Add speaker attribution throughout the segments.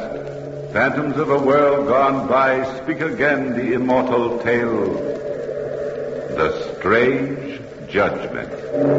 Speaker 1: past, phantoms of a world gone by, speak again the immortal tale. The Strange Judgment.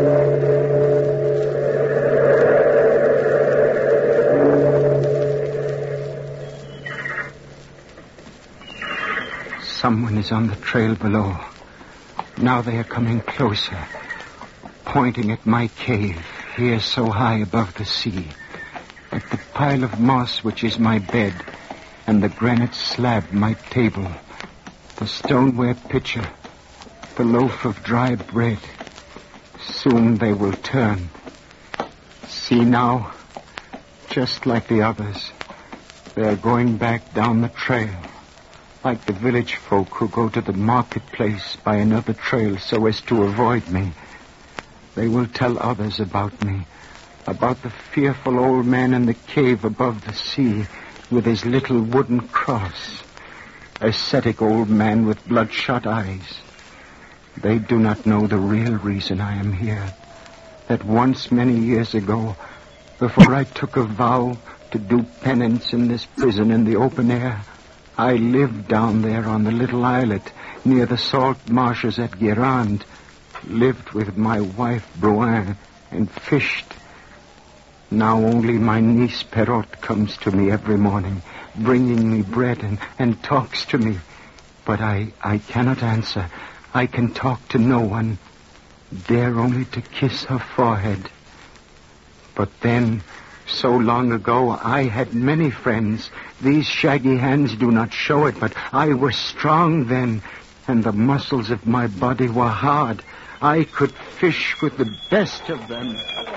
Speaker 2: Someone is on the trail below. Now they are coming closer, pointing at my cave, here so high above the sea, at the pile of moss which is my bed, and the granite slab my table, the stoneware pitcher, the loaf of dry bread. Soon they will turn. See now, just like the others, they are going back down the trail, like the village folk who go to the marketplace by another trail so as to avoid me. They will tell others about me, about the fearful old man in the cave above the sea with his little wooden cross, ascetic old man with bloodshot eyes. They do not know the real reason I am here, that once many years ago, before I took a vow to do penance in this prison in the open air, I lived down there on the little islet near the salt marshes at Guérande, lived with my wife Bruin and fished. Now only my niece Perrotte comes to me every morning, bringing me bread and talks to me. But I cannot answer. I can talk to no one, dare only to kiss her forehead. But then, so long ago, I had many friends. These shaggy hands do not show it, but I was strong then, and the muscles of my body were hard. I could fish with the best of them.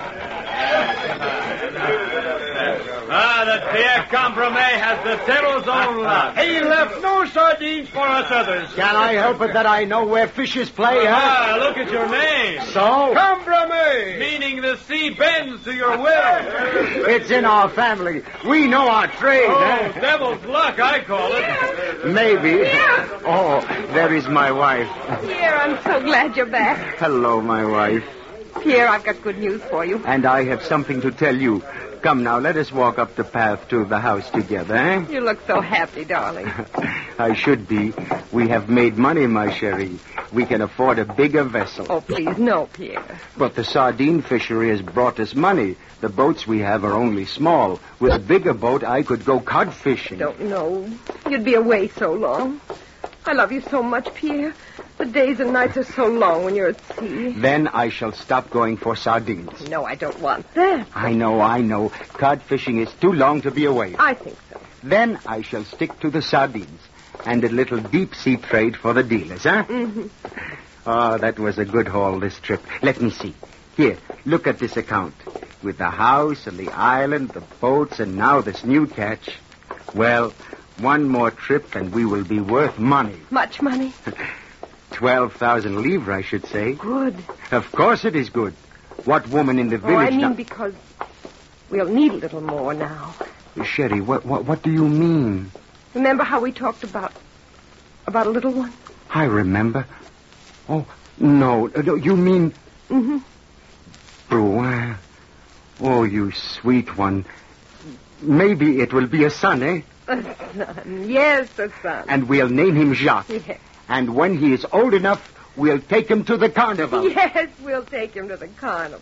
Speaker 3: That Pierre Compromet has the devil's own luck. He left no sardines for us others.
Speaker 2: Can I help it that I know where fishes play, huh?
Speaker 3: Look at your name.
Speaker 2: So?
Speaker 3: Compromet, meaning the sea bends to your will.
Speaker 2: It's in our family. We know our trade, huh?
Speaker 3: Devil's luck, I call it.
Speaker 2: Maybe. Oh, there is my wife.
Speaker 4: Pierre, I'm so glad you're back.
Speaker 2: Hello, my wife.
Speaker 4: Pierre, I've got good news for you.
Speaker 2: And I have something to tell you. Come now, let us walk up the path to the house together, eh?
Speaker 4: You look so happy, darling.
Speaker 2: I should be. We have made money, my chérie. We can afford a bigger vessel.
Speaker 4: Oh, please, no, Pierre.
Speaker 2: But the sardine fishery has brought us money. The boats we have are only small. With a bigger boat, I could go cod fishing.
Speaker 4: Don't know. You'd be away so long. I love you so much, Pierre. The days and nights are so long when you're at sea.
Speaker 2: Then I shall stop going for sardines.
Speaker 4: No, I don't want that.
Speaker 2: I know. Cod fishing is too long to be away.
Speaker 4: I think so.
Speaker 2: Then I shall stick to the sardines and a little deep-sea trade for the dealers, huh?
Speaker 4: Mm-hmm.
Speaker 2: Oh, that was a good haul, this trip. Let me see. Here, look at this account. With the house and the island, the boats, and now this new catch. Well, one more trip and we will be worth money.
Speaker 4: Much money?
Speaker 2: 12,000 livres, I should say.
Speaker 4: Good.
Speaker 2: Of course it is good. What woman in the village...
Speaker 4: I mean because we'll need a little more now.
Speaker 2: Sherry, what do you mean?
Speaker 4: Remember how we talked about a little one?
Speaker 2: I remember. Oh, no, you mean...
Speaker 4: Mm-hmm.
Speaker 2: Bruin. Oh, you sweet one. Maybe it will be a son, eh?
Speaker 4: A son. Yes, a son.
Speaker 2: And we'll name him Jacques.
Speaker 4: Yes.
Speaker 2: And when he is old enough, we'll take him to the carnival.
Speaker 4: Yes, we'll take him to the carnival.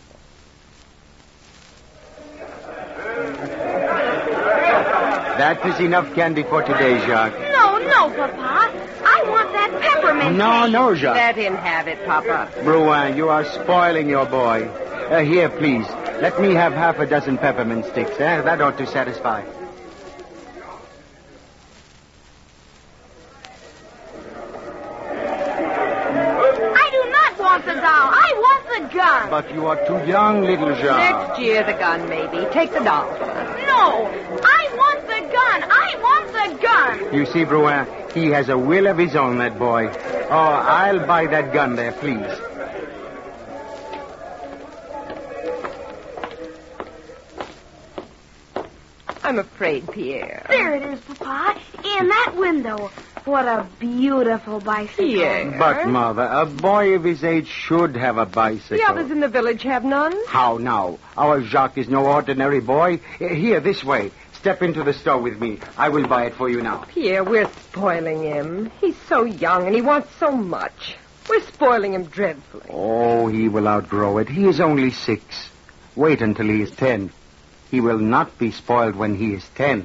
Speaker 2: That is enough candy for today, Jacques.
Speaker 5: No, Papa. I want that peppermint cake.
Speaker 2: No, Jacques.
Speaker 4: Let him have it, Papa.
Speaker 2: Bruin, you are spoiling your boy. Here, please. Let me have half a dozen peppermint sticks. That ought to satisfy.
Speaker 5: The doll. I want the gun.
Speaker 2: But you are too young, little Jacques.
Speaker 4: Next year, the gun, maybe. Take the doll.
Speaker 5: No, I want the gun. I want the gun.
Speaker 2: You see, Bruin, he has a will of his own, that boy. Oh, I'll buy that gun there, please.
Speaker 4: I'm afraid, Pierre.
Speaker 5: There it is, Papa. In that window. What a beautiful bicycle.
Speaker 4: Pierre.
Speaker 2: But, Mother, a boy of his age should have a bicycle.
Speaker 4: The others in the village have none.
Speaker 2: How now? Our Jacques is no ordinary boy. Here, this way. step into the store with me. I will buy it for you now.
Speaker 4: Pierre, we're spoiling him. He's so young and he wants so much. We're spoiling him dreadfully.
Speaker 2: Oh, he will outgrow it. He is only 6. Wait until he is 10. He will not be spoiled when he is 10.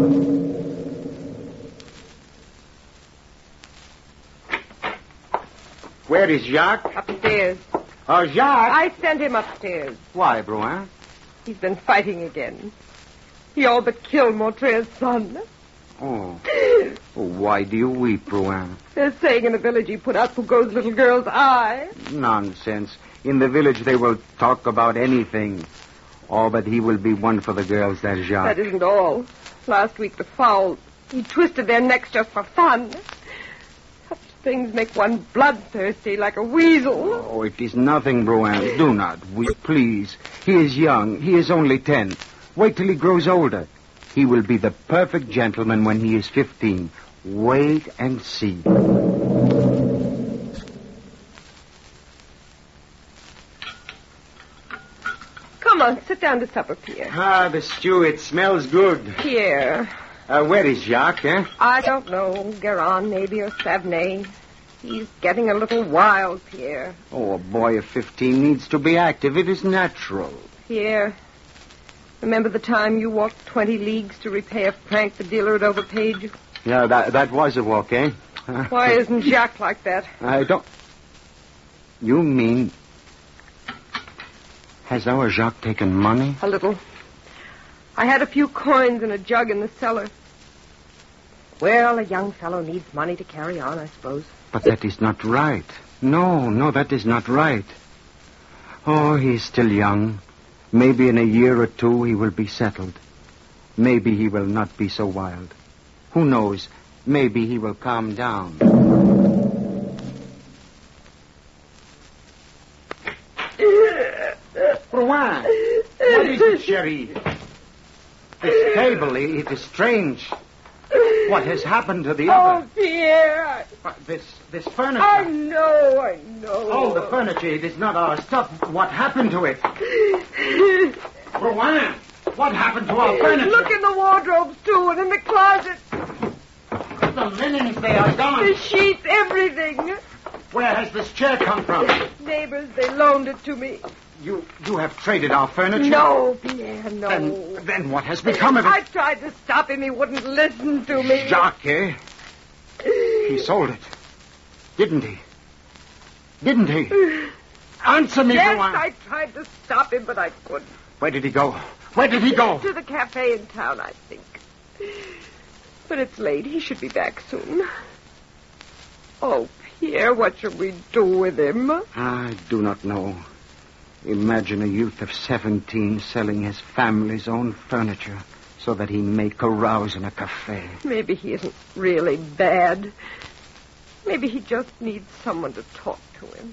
Speaker 2: Where is Jacques?
Speaker 4: Upstairs.
Speaker 2: Oh, Jacques!
Speaker 4: I sent him upstairs.
Speaker 2: Why, Bruin?
Speaker 4: He's been fighting again. He all but killed Montre's son.
Speaker 2: Oh. Why do you weep, Bruin?
Speaker 4: They're saying in the village he put out Foucault's little girl's eye.
Speaker 2: Nonsense. In the village they will talk about anything. Oh, but he will be one for the girls, that Jacques.
Speaker 4: That isn't all. Last week the fowl, he twisted their necks just for fun. Such things make one bloodthirsty like a weasel.
Speaker 2: Oh, it is nothing, Bruin. Do not weep, please. He is young. He is only 10. Wait till he grows older. He will be the perfect gentleman when he is 15. Wait and see.
Speaker 4: Come on, sit down to supper, Pierre.
Speaker 2: Ah, the stew, it smells good.
Speaker 4: Pierre.
Speaker 2: Where is Jacques, eh?
Speaker 4: I don't know. Guérin, maybe, or Savenay. He's getting a little wild, Pierre.
Speaker 2: Oh, a boy of 15 needs to be active. It is natural.
Speaker 4: Pierre, remember the time you walked 20 leagues to repay a franc the dealer had overpaid you?
Speaker 2: Yeah, that was a walk, eh?
Speaker 4: Why isn't Jacques like that?
Speaker 2: I don't... You mean... Has our Jacques taken money?
Speaker 4: A little. I had a few coins in a jug in the cellar. Well, a young fellow needs money to carry on, I suppose.
Speaker 2: But that is not right. No, that is not right. Oh, he's still young. Maybe in a year or 2 he will be settled. Maybe he will not be so wild. Who knows? Maybe he will calm down. Bruin, what is it, Cherie? This table, it is strange. What has happened to the other?
Speaker 4: Oh, Pierre.
Speaker 2: This furniture.
Speaker 4: I know.
Speaker 2: Oh, the furniture. It is not our stuff. What happened to it? Bruin, what happened to our furniture?
Speaker 4: Look in the wardrobes, too, and in the closet.
Speaker 2: The linens, they are gone.
Speaker 4: The sheets, everything.
Speaker 2: Where has this chair come from?
Speaker 4: Neighbors, they loaned it to me.
Speaker 2: You have traded our furniture?
Speaker 4: No, Pierre, no.
Speaker 2: Then what has become of it?
Speaker 4: I tried to stop him. He wouldn't listen to me.
Speaker 2: Jacques, eh? He sold it. Didn't he? Answer me,
Speaker 4: Yes,
Speaker 2: Bruin.
Speaker 4: I tried to stop him, but I couldn't.
Speaker 2: Where did he go?
Speaker 4: To the cafe in town, I think. But it's late. He should be back soon. Oh, Pierre, what shall we do with him?
Speaker 2: I do not know. Imagine a youth of 17 selling his family's own furniture so that he may carouse in a cafe.
Speaker 4: Maybe he isn't really bad. Maybe he just needs someone to talk to him.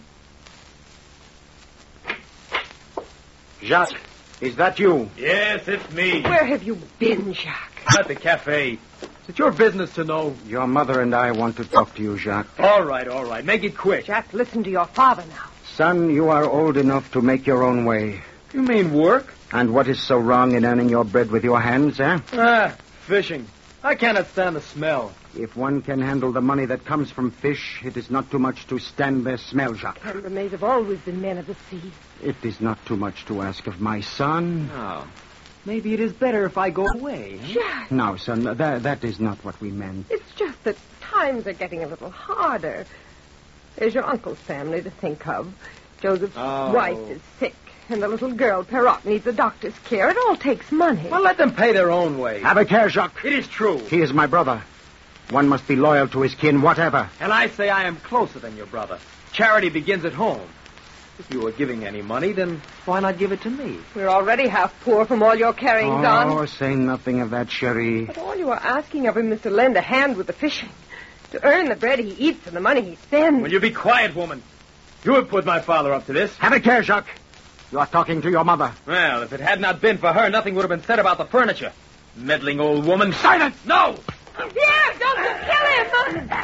Speaker 2: Jacques, is that you?
Speaker 3: Yes, it's me.
Speaker 4: Where have you been, Jacques?
Speaker 3: At the cafe. It's your business to know.
Speaker 2: Your mother and I want to talk to you, Jacques.
Speaker 3: All right. Make it quick.
Speaker 4: Jacques, listen to your father now.
Speaker 2: Son, you are old enough to make your own way.
Speaker 3: You mean work?
Speaker 2: And what is so wrong in earning your bread with your hands, eh?
Speaker 3: Fishing. I cannot stand the smell.
Speaker 2: If one can handle the money that comes from fish, it is not too much to stand their smell, Jacques.
Speaker 4: Chambermaids have always been men of the sea.
Speaker 2: It is not too much to ask of my son.
Speaker 3: Oh. Maybe it is better if I go away.
Speaker 4: Jacques,
Speaker 2: No, son, that is not what we meant.
Speaker 4: it's just that times are getting a little harder. There's your uncle's family to think of. Joseph's wife is sick, and the little girl, Perrot, needs a doctor's care. It all takes money.
Speaker 3: Well, let them pay their own way.
Speaker 2: Have a care, Jacques.
Speaker 3: It is true.
Speaker 2: He is my brother. One must be loyal to his kin, whatever.
Speaker 3: And I say I am closer than your brother. Charity begins at home. If you were giving any money, then why not give it to me?
Speaker 4: We're already half poor from all your carryings on.
Speaker 2: Oh, say nothing of that, Cherie.
Speaker 4: But all you are asking of him is to lend a hand with the fishing. To earn the bread he eats and the money he spends.
Speaker 3: Will you be quiet, woman? You have put my father up to this.
Speaker 2: Have a care, Jacques. You are talking to your mother.
Speaker 3: Well, if it had not been for her, nothing would have been said about the furniture. Meddling old woman.
Speaker 2: Silence!
Speaker 3: No!
Speaker 4: Pierre, don't kill him!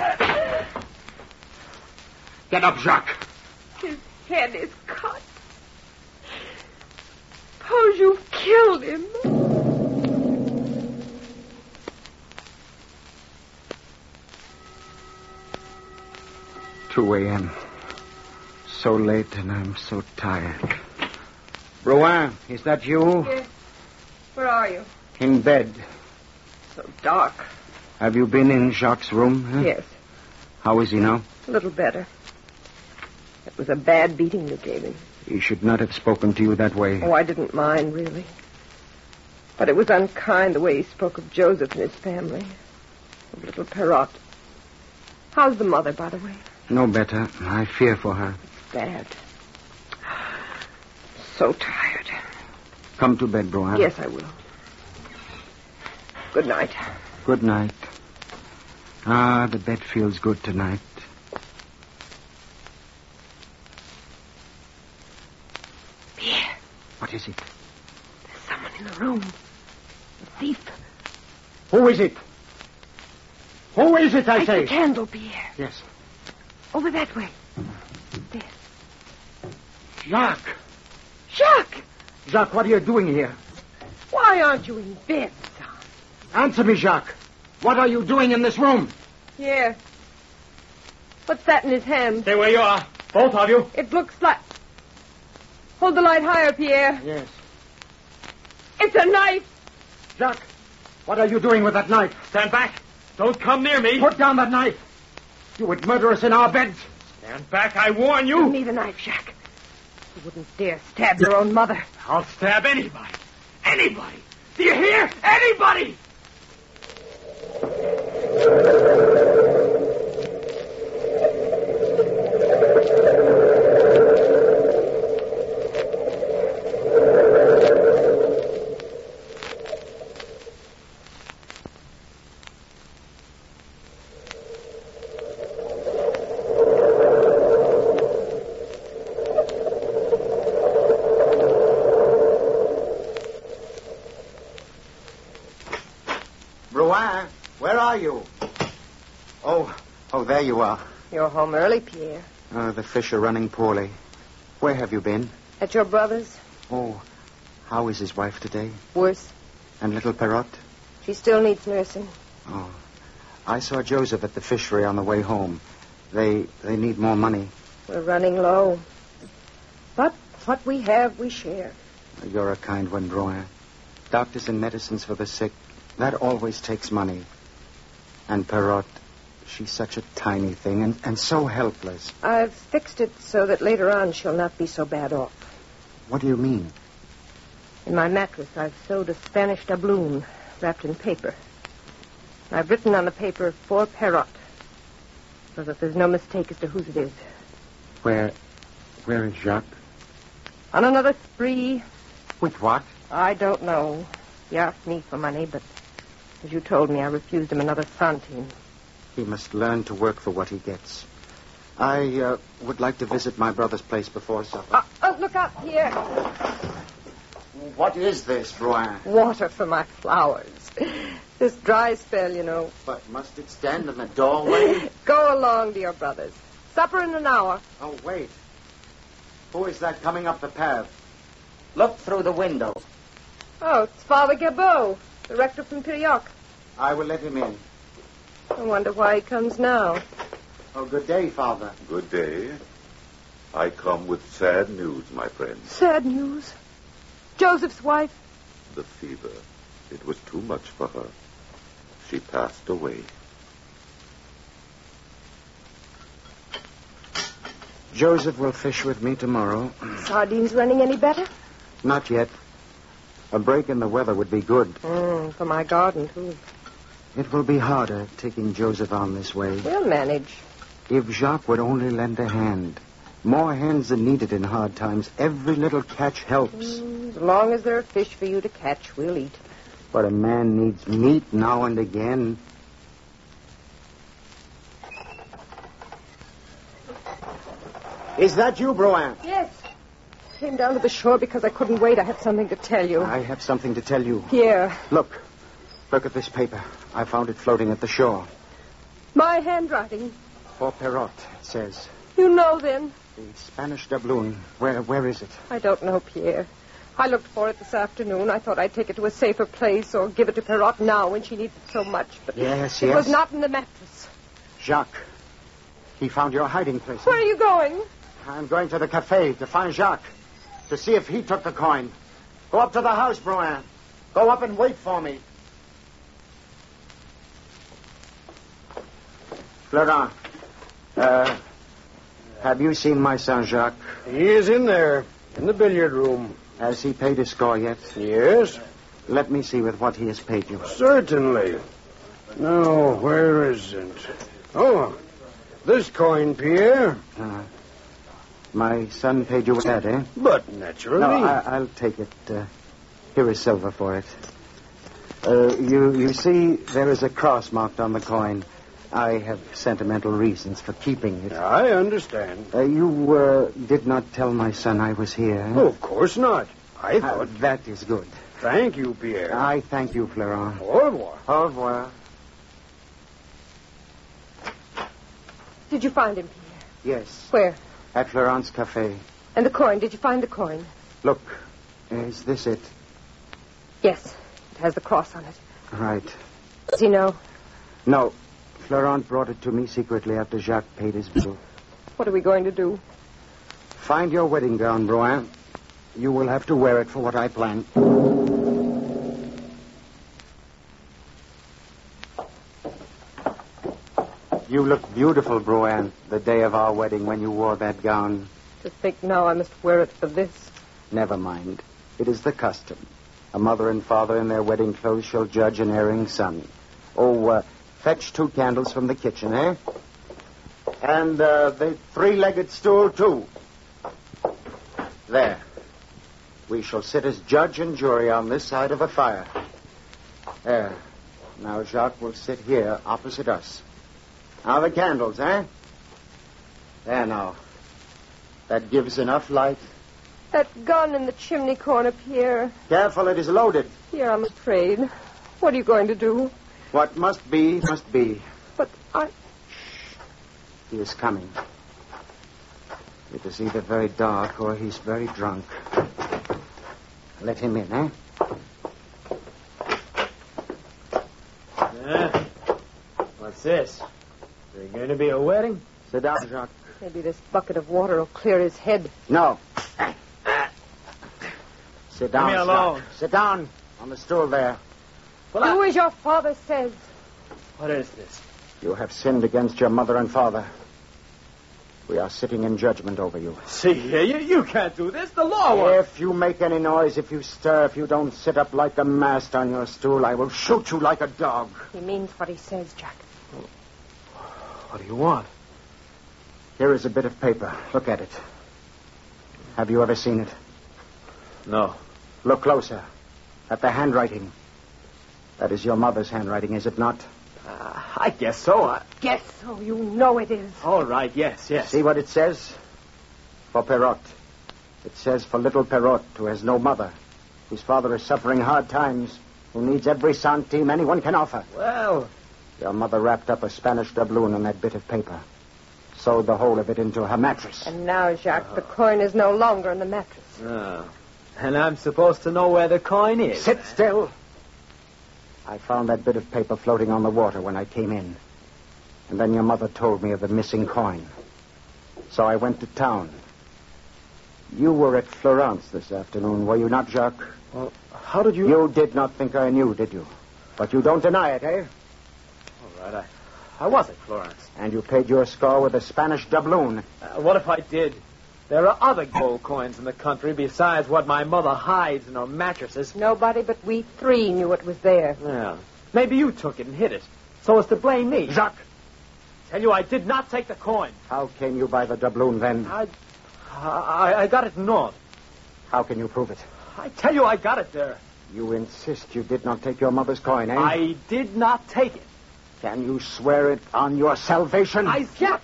Speaker 2: Get up, Jacques.
Speaker 4: His head is cut. Suppose you've killed him.
Speaker 2: 2 a.m. So late and I'm so tired. Rouen, is that you?
Speaker 4: Yes. Where are you?
Speaker 2: In bed.
Speaker 4: So dark.
Speaker 2: Have you been in Jacques' room? Huh?
Speaker 4: Yes.
Speaker 2: How is he now?
Speaker 4: A little better. It was a bad beating you gave him.
Speaker 2: He should not have spoken to you that way.
Speaker 4: Oh, I didn't mind, really. But it was unkind the way he spoke of Joseph and his family. Of little Perrot. How's the mother, by the way?
Speaker 2: No better. I fear for her.
Speaker 4: Bad. So tired.
Speaker 2: Come to bed, Rouen.
Speaker 4: Yes, I will. Good night.
Speaker 2: Good night. Ah, the bed feels good tonight.
Speaker 4: Pierre.
Speaker 2: What is it?
Speaker 4: There's someone in the room. A thief.
Speaker 2: Who is it? Who is it, I
Speaker 4: Light
Speaker 2: say?
Speaker 4: the candle, Pierre.
Speaker 2: Yes.
Speaker 4: Over that way. There.
Speaker 2: Jacques!
Speaker 4: Jacques!
Speaker 2: Jacques, what are you doing here?
Speaker 4: Why aren't you in bed, son?
Speaker 2: Answer me, Jacques. What are you doing in this room?
Speaker 4: Here. What's that in his hand?
Speaker 3: Stay where you are. Both of you.
Speaker 4: It looks like... Hold the light higher, Pierre.
Speaker 2: Yes.
Speaker 4: It's a knife.
Speaker 2: Jacques, what are you doing with that knife?
Speaker 3: Stand back. Don't come near me.
Speaker 2: Put down that knife. You would murder us in our beds.
Speaker 3: Stand back, I warn
Speaker 4: You
Speaker 3: you.
Speaker 4: need a knife, Jacques. You wouldn't dare stab your own mother.
Speaker 3: I'll stab anybody. Anybody. Do you hear? Anybody!
Speaker 2: Rouen, where are you? Oh, there you are.
Speaker 4: You're home early, Pierre.
Speaker 2: The fish are running poorly. Where have you been?
Speaker 4: At your brother's?
Speaker 2: Oh, how is his wife today?
Speaker 4: Worse.
Speaker 2: And little Perrot?
Speaker 4: She still needs nursing.
Speaker 2: Oh, I saw Joseph at the fishery on the way home. They need more money.
Speaker 4: We're running low. But what we have, we share.
Speaker 2: You're a kind one, Rouen. Doctors and medicines for the sick, that always takes money. And Perrot, she's such a tiny thing and so helpless.
Speaker 4: I've fixed it so that later on she'll not be so bad off.
Speaker 2: What do you mean?
Speaker 4: In my mattress, I've sewed a Spanish doubloon wrapped in paper. I've written on the paper, for Perrot, so that there's no mistake as to whose it is.
Speaker 2: Where is Jacques?
Speaker 4: On another spree.
Speaker 2: With what?
Speaker 4: I don't know. He asked me for money, but as you told me, I refused him another centime.
Speaker 2: He must learn to work for what he gets. I would like to visit my brother's place before supper.
Speaker 4: Look out here.
Speaker 2: What is this, Rouen?
Speaker 4: Water for my flowers. This dry spell, you know.
Speaker 2: But must it stand in the doorway?
Speaker 4: Go along to your brother's. Supper in an hour.
Speaker 2: Oh, wait. Who is that coming up the path? Look through the window.
Speaker 4: Oh, it's Father Gabot, the rector from Pirioc.
Speaker 2: I will let him in.
Speaker 4: I wonder why he comes now.
Speaker 2: Oh, good day, Father.
Speaker 1: Good day. I come with sad news, my friend.
Speaker 4: Sad news. Joseph's wife.
Speaker 1: The fever. It was too much for her. She passed away.
Speaker 2: Joseph will fish with me tomorrow.
Speaker 4: Sardines running any better?
Speaker 2: Not yet. A break in the weather would be good.
Speaker 4: For my garden, too.
Speaker 2: It will be harder taking Joseph on this way.
Speaker 4: We'll manage.
Speaker 2: If Jacques would only lend a hand. More hands are needed in hard times. Every little catch helps.
Speaker 4: As long as there are fish for you to catch, we'll eat.
Speaker 2: But a man needs meat now and again. Is that you, Broan?
Speaker 4: Yes. Came down to the shore because I couldn't wait. I have something to tell you.
Speaker 2: I have something to tell you.
Speaker 4: Here.
Speaker 2: Look at this paper. I found it floating at the shore.
Speaker 4: My handwriting.
Speaker 2: For Perrot, it says.
Speaker 4: You know, then.
Speaker 2: The Spanish doubloon. Where is it?
Speaker 4: I don't know, Pierre. I looked for it this afternoon. I thought I'd take it to a safer place or give it to Perrot now when she needs it so much. But
Speaker 2: Yes.
Speaker 4: it was not in the mattress.
Speaker 2: Jacques.
Speaker 6: He found your hiding place.
Speaker 4: Where are you going?
Speaker 6: I'm going to the cafe to find Jacques, to see if he took the coin. Go up to the house, Bruin. Go up and wait for me. Florent, have you seen my son Jacques?
Speaker 7: He is in there, in the billiard room.
Speaker 6: Has he paid his score yet?
Speaker 7: Yes?
Speaker 6: Let me see with what he has paid you.
Speaker 7: Certainly. No, where is it? Oh, this coin, Pierre.
Speaker 6: My son paid you with that, eh?
Speaker 7: But naturally.
Speaker 6: No, I'll take it. Here is silver for it. You see, there is a cross marked on the coin. I have sentimental reasons for keeping it.
Speaker 7: I understand.
Speaker 6: You did not tell my son I was here.
Speaker 7: Oh, of course not. I thought.
Speaker 6: That is good.
Speaker 7: Thank you, Pierre.
Speaker 6: I thank you, Florent.
Speaker 7: Au revoir.
Speaker 6: Au revoir.
Speaker 4: Did you find him, Pierre?
Speaker 6: Yes.
Speaker 4: Where?
Speaker 6: At Florent's cafe.
Speaker 4: And the coin? Did you find the coin?
Speaker 6: Look, is this it?
Speaker 4: Yes. It has the cross on it.
Speaker 6: Right.
Speaker 4: Does he know?
Speaker 6: No. Florent brought it to me secretly after Jacques paid his bill.
Speaker 4: What are we going to do?
Speaker 6: Find your wedding gown, Bruin. You will have to wear it for what I plan. You look beautiful, Bruin, the day of our wedding when you wore that gown.
Speaker 4: To think now I must wear it for this.
Speaker 6: Never mind. It is the custom. A mother and father in their wedding clothes shall judge an erring son. Fetch 2 candles from the kitchen, eh? And the 3-legged stool, too. There. We shall sit as judge and jury on this side of a fire. There. Now Jacques will sit here opposite us. Now the candles, eh? There now. That gives enough light.
Speaker 4: That gun in the chimney corner, Pierre.
Speaker 6: Careful, it is loaded.
Speaker 4: Pierre, I'm afraid. What are you going to do?
Speaker 6: What must be, must be.
Speaker 4: But I...
Speaker 6: He is coming. It is either very dark or he's very drunk. Let him in, eh?
Speaker 3: What's this? Is there going to be a wedding?
Speaker 6: Sit down, Jacques.
Speaker 4: Maybe this bucket of water will clear his head.
Speaker 6: No. Sit down.
Speaker 3: Leave me alone.
Speaker 6: Jacques. Sit down on the stool there.
Speaker 3: Well,
Speaker 4: Do as your father says.
Speaker 3: What is this?
Speaker 6: You have sinned against your mother and father. We are sitting in judgment over you.
Speaker 3: See here, you can't do this. The law won't.
Speaker 6: If you make any noise, if you stir, if you don't sit up like a mast on your stool, I will shoot you like a dog.
Speaker 4: He means what he says, Jack.
Speaker 3: What do you want?
Speaker 6: Here is a bit of paper. Look at it. Have you ever seen it?
Speaker 3: No.
Speaker 6: Look closer. At the handwriting. That is your mother's handwriting, is it not?
Speaker 3: I guess so.
Speaker 4: Guess so. You know it is.
Speaker 3: All right, yes.
Speaker 6: See what it says? For Perrot. It says for little Perrot, who has no mother, whose father is suffering hard times, who needs every centime anyone can offer.
Speaker 3: Well...
Speaker 6: Your mother wrapped up a Spanish doubloon in that bit of paper. Sewed the whole of it into her mattress.
Speaker 4: And now, Jacques, the coin is no longer in the mattress.
Speaker 3: Oh. And I'm supposed to know where the coin is.
Speaker 6: Sit still. I found that bit of paper floating on the water when I came in. And then your mother told me of the missing coin. So I went to town. You were at Florence this afternoon, were you not, Jacques?
Speaker 3: Well, how did you...
Speaker 6: You did not think I knew, did you? But you don't deny it, eh?
Speaker 3: All right, I was at Florence.
Speaker 6: And you paid your score with a Spanish doubloon.
Speaker 3: What if I did? There are other gold coins in the country besides what my mother hides in her mattresses.
Speaker 4: Nobody but we 3 knew it was there.
Speaker 3: Well, maybe you took it and hid it, so as to blame me.
Speaker 6: Jacques!
Speaker 3: Tell you I did not take the coin.
Speaker 6: How came you by the doubloon then?
Speaker 3: I got it north.
Speaker 6: How can you prove it?
Speaker 3: I tell you I got it there.
Speaker 6: You insist you did not take your mother's coin, eh?
Speaker 3: I did not take it.
Speaker 6: Can you swear it on your salvation?
Speaker 4: Jack!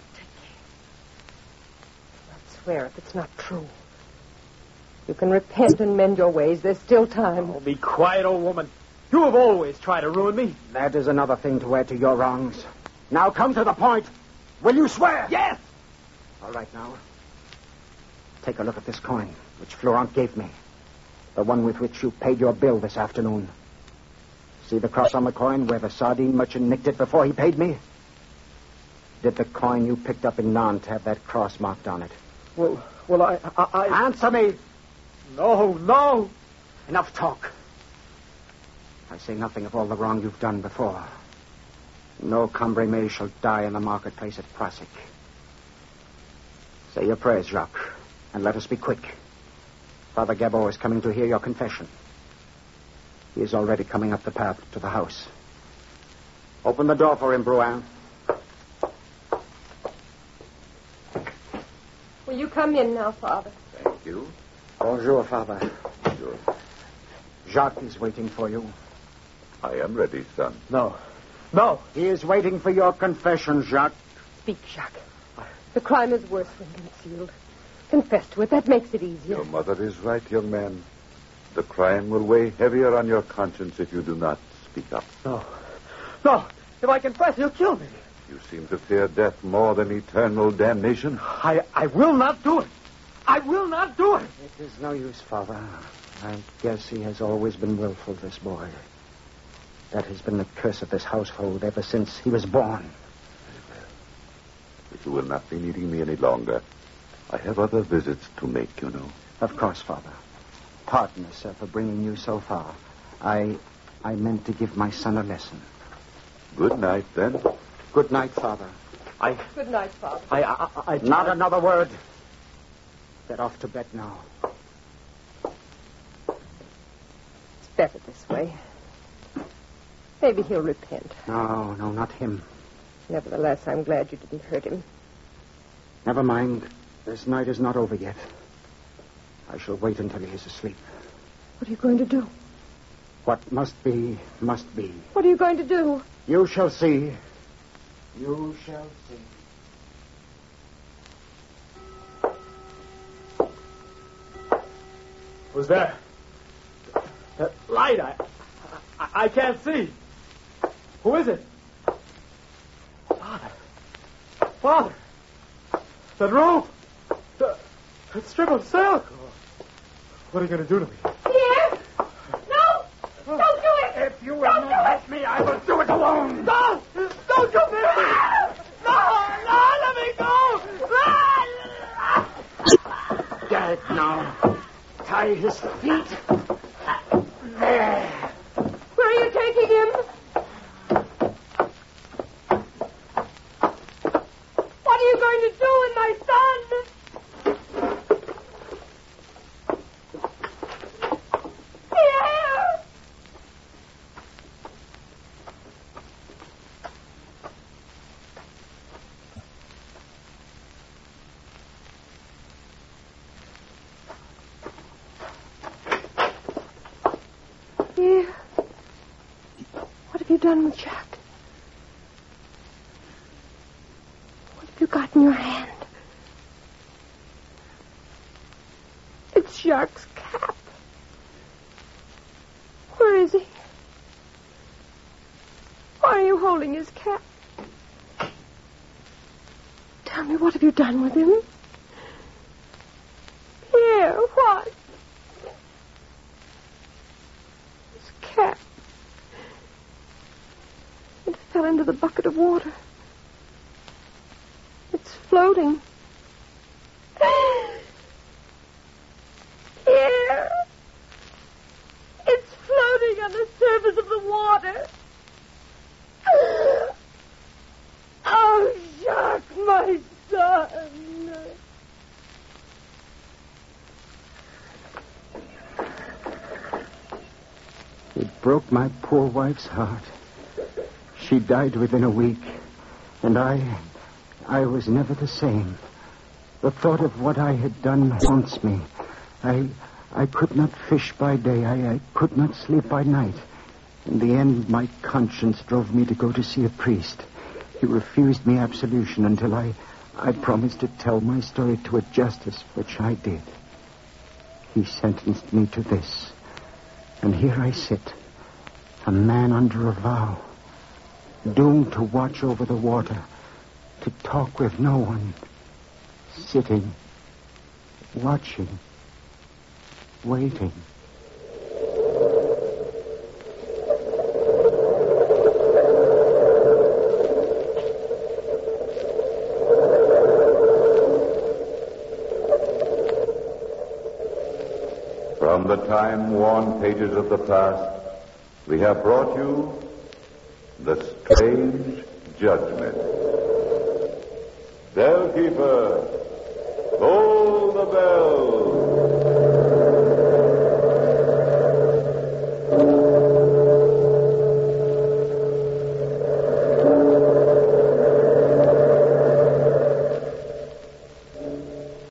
Speaker 4: Swear if it's not true. You can repent and mend your ways. There's still time.
Speaker 3: Oh, be quiet, old woman. You have always tried to ruin me.
Speaker 6: That is another thing to add to your wrongs. Now come to the point. Will you swear?
Speaker 3: Yes!
Speaker 6: All right, now. Take a look at this coin, which Florent gave me. The one with which you paid your bill this afternoon. See the cross on the coin where the sardine merchant nicked it before he paid me? Did the coin you picked up in Nantes have that cross marked on it?
Speaker 3: Well, I...
Speaker 6: Answer me!
Speaker 3: No.
Speaker 6: Enough talk. I say nothing of all the wrong you've done before. No Cambrémé shall die in the marketplace at Prassic. Say your prayers, Jacques, and let us be quick. Father Gabot is coming to hear your confession. He is already coming up the path to the house. Open the door for him, Bruin.
Speaker 4: Will you come in now, Father?
Speaker 1: Thank you.
Speaker 6: Bonjour, Father.
Speaker 1: Bonjour.
Speaker 6: Jacques is waiting for you.
Speaker 1: I am ready, son.
Speaker 3: No.
Speaker 6: He is waiting for your confession, Jacques.
Speaker 4: Speak, Jacques. The crime is worse when concealed. Confess to it. That makes it easier.
Speaker 1: Your mother is right, young man. The crime will weigh heavier on your conscience if you do not speak up.
Speaker 3: No. If I confess, he'll kill me.
Speaker 1: You seem to fear death more than eternal damnation.
Speaker 3: I will not do it. I will not do it.
Speaker 6: It is no use, Father. I guess he has always been willful, this boy. That has been the curse of this household ever since he was born.
Speaker 1: But you will not be needing me any longer. I have other visits to make, you know.
Speaker 6: Of course, Father. Pardon us, sir, for bringing you so far. I meant to give my son a lesson.
Speaker 1: Good night, then.
Speaker 6: Good night, Father.
Speaker 4: Good night, Father.
Speaker 6: Not another word. Get off to bed now.
Speaker 4: It's better this way. Maybe he'll repent.
Speaker 6: No, not him.
Speaker 4: Nevertheless, I'm glad you didn't hurt him.
Speaker 6: Never mind. This night is not over yet. I shall wait until he is asleep.
Speaker 4: What are you going to do?
Speaker 6: What must be, must be.
Speaker 4: What are you going to do?
Speaker 6: You shall see. You shall see.
Speaker 3: Who's there? That light, I can't see. Who is it? Father. That rope. That strip of silk. What are you going to do to me?
Speaker 4: Pierre! No! Don't do it!
Speaker 6: If you will not help me, I will do it alone.
Speaker 3: No! Don't do me! No, let me go!
Speaker 6: Gag now. Tie his feet. There.
Speaker 4: Where are you taking him? What are you going to do with my son? Pierre! Pierre, what have you done with Jacques? What have you got in your hand? It's Jacques' cap. Where is he? Why are you holding his cap? Tell me, what have you done with him? Pierre, what? His cap. It fell into the bucket of water. It's floating. Here. It's floating on the surface of the water. Oh, Jacques, my son.
Speaker 2: It broke my poor wife's heart. She died within a week, and I was never the same. The thought of what I had done haunts me. I could not fish by day. I could not sleep by night. In the end, my conscience drove me to go to see a priest. He refused me absolution until I promised to tell my story to a justice, which I did. He sentenced me to this. And here I sit, a man under a vow, doomed to watch over the water, to talk with no one, sitting, watching, waiting.
Speaker 1: time-worn pages of the past, we have brought you The Strange Judgment. Bellkeeper, toll the bell.